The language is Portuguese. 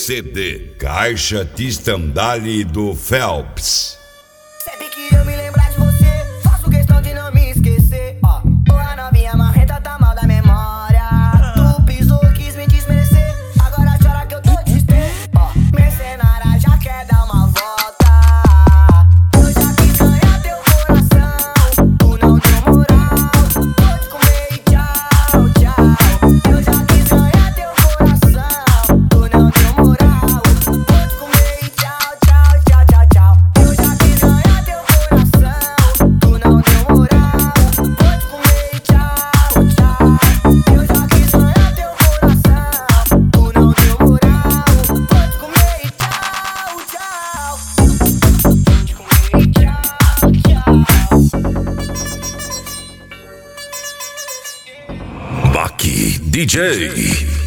CD Caixa de Estandale do Phelps. Sempre que eu me lembrar de você, faço questão de não me esquecer. Ó, a novinha marrenta tá mal da memória. Tu pisou, quis me desmerecer, agora chora que eu tô distante. Ó, mercenária já quer dar uma volta. Eu já quis ganhar teu coração, tu não deu moral. Vou te comer e tchau, tchau. Eu já quis ganhar teu coração, tu não deu moral. Vou te comer e tchau, tchau, tchau, tchau, tchau. Eu já quis ganhar teu coração, tu não deu moral. Vou te comer e tchau, tchau. Eu já quis ganhar teu coração, tu não deu moral. Vou te comer e tchau, tchau. Vou te comer e tchau, tchau. Baki DJ.